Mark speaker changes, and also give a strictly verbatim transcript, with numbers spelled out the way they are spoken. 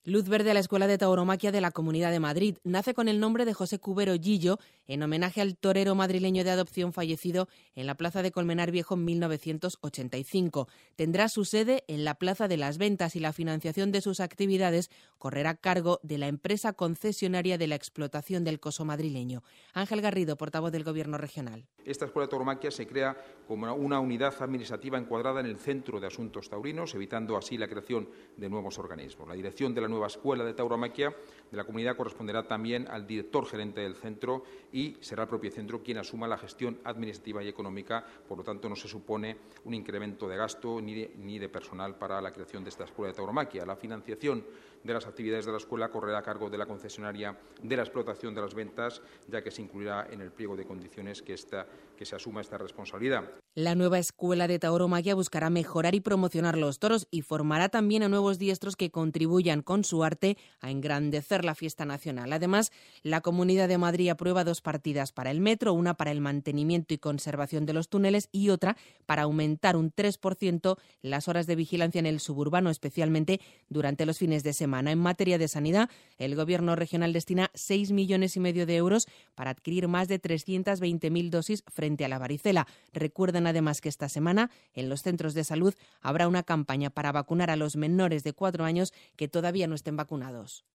Speaker 1: Luz verde a la Escuela de Tauromaquia de la Comunidad de Madrid. Nace con el nombre de José Cubero Gillo, en homenaje al torero madrileño de adopción fallecido en la Plaza de Colmenar Viejo en mil novecientos ochenta y cinco. Tendrá su sede en la Plaza de las Ventas y la financiación de sus actividades correrá a cargo de la empresa concesionaria de la explotación del coso madrileño. Ángel Garrido, portavoz del Gobierno regional.
Speaker 2: Esta Escuela de Tauromaquia se crea como una unidad administrativa encuadrada en el Centro de Asuntos Taurinos, evitando así la creación de nuevos organismos. La dirección de la nueva Escuela de Tauromaquia de la comunidad corresponderá también al director gerente del centro y será el propio centro quien asuma la gestión administrativa y económica. Por lo tanto, no se supone un incremento de gasto ni de, ni de personal para la creación de esta Escuela de Tauromaquia. La financiación de las actividades de la escuela correrá a cargo de la concesionaria de la explotación de las ventas, ya que se incluirá en el pliego de condiciones que, esta, que se asuma esta responsabilidad.
Speaker 1: La nueva Escuela de Tauromaquia buscará mejorar y promocionar los toros y formará también a nuevos diestros que contribuyan con su arte a engrandecer la fiesta nacional. Además, la Comunidad de Madrid aprueba dos partidas para el metro, una para el mantenimiento y conservación de los túneles y otra para aumentar un tres por ciento las horas de vigilancia en el suburbano, especialmente durante los fines de semana. En materia de sanidad, el Gobierno regional destina seis millones y medio de euros para adquirir más de trescientas veinte mil dosis frente a la varicela. Recuerden además que esta semana en los centros de salud habrá una campaña para vacunar a los menores de cuatro años que todavía no estén vacunados.